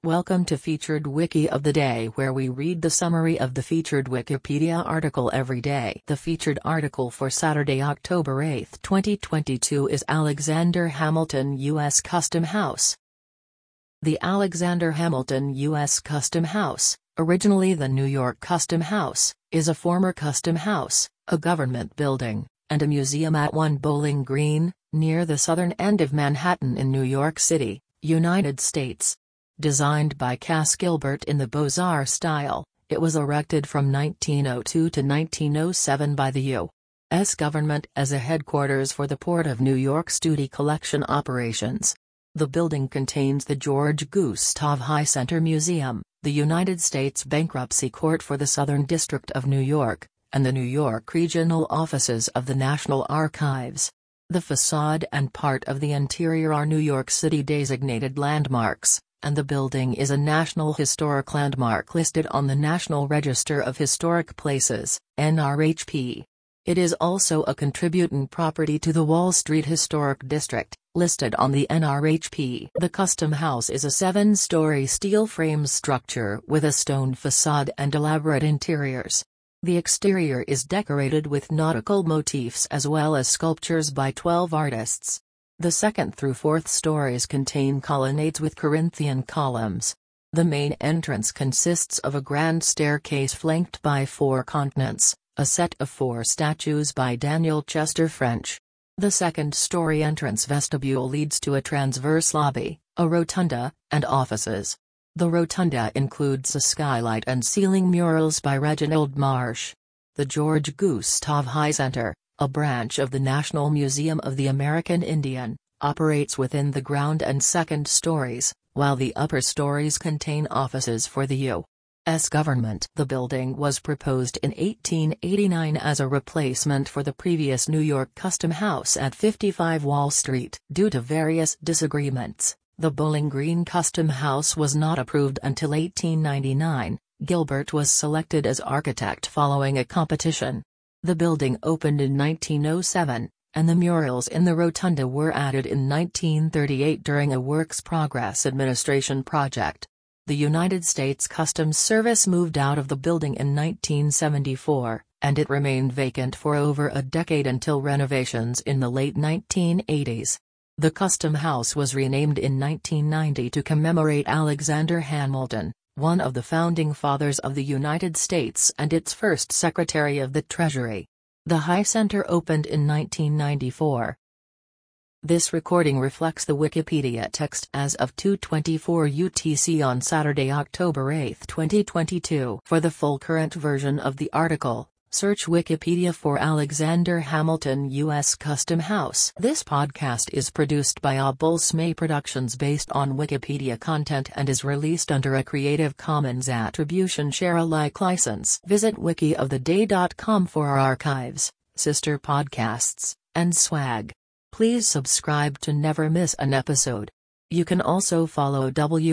Welcome to Featured Wiki of the Day, where we read the summary of the featured Wikipedia article every day. The featured article for Saturday, October 8, 2022 is Alexander Hamilton U.S. Custom House. The Alexander Hamilton U.S. Custom House, originally the New York Custom House, is a former custom house, a government building, and a museum at 1 Bowling Green, near the southern end of Manhattan in New York City, United States. Designed by Cass Gilbert in the Beaux-Arts style, it was erected from 1902 to 1907 by the U.S. government as a headquarters for the Port of New York's duty collection operations. The building contains the George Gustav Heye Center Museum, the United States Bankruptcy Court for the Southern District of New York, and the New York regional offices of the National Archives. The facade and part of the interior are New York City designated landmarks, and the building is a National Historic Landmark listed on the National Register of Historic Places, NRHP. It is also a contributing property to the Wall Street Historic District, listed on the NRHP. The Custom House is a 7-story steel frame structure with a stone facade and elaborate interiors. The exterior is decorated with nautical motifs as well as sculptures by 12 artists. The 2nd through 4th stories contain colonnades with Corinthian columns. The main entrance consists of a grand staircase flanked by 4 continents, a set of 4 statues by Daniel Chester French. The 2nd-story entrance vestibule leads to a transverse lobby, a rotunda, and offices. The rotunda includes a skylight and ceiling murals by Reginald Marsh. The George Gustav Heye Center, a branch of the National Museum of the American Indian, operates within the ground and 2nd stories, while the upper stories contain offices for the U.S. government. The building was proposed in 1889 as a replacement for the previous New York Custom House at 55 Wall Street. Due to various disagreements, the Bowling Green Custom House was not approved until 1899. Gilbert was selected as architect following a competition. The building opened in 1907, and the murals in the rotunda were added in 1938 during a Works Progress Administration project. The United States Customs Service moved out of the building in 1974, and it remained vacant for over a decade until renovations in the late 1980s. The Custom House was renamed in 1990 to commemorate Alexander Hamilton, one of the founding fathers of the United States and its first Secretary of the Treasury. The Heye Center opened in 1994. This recording reflects the Wikipedia text as of 2:24 UTC on Saturday, October 8, 2022. For the full current version of the article, search Wikipedia for Alexander Hamilton U.S. Custom House. This podcast is produced by Obulsme Productions based on Wikipedia content and is released under a Creative Commons Attribution Share Alike license. Visit wikioftheday.com for our archives, sister podcasts, and swag. Please subscribe to never miss an episode. You can also follow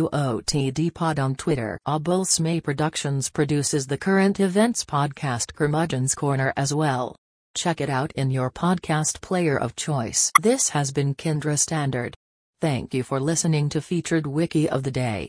WOTD Pod on Twitter. Obulsme Productions produces the current events podcast Curmudgeon's Corner as well. Check it out in your podcast player of choice. This has been Kindra Standard. Thank you for listening to Featured Wiki of the Day.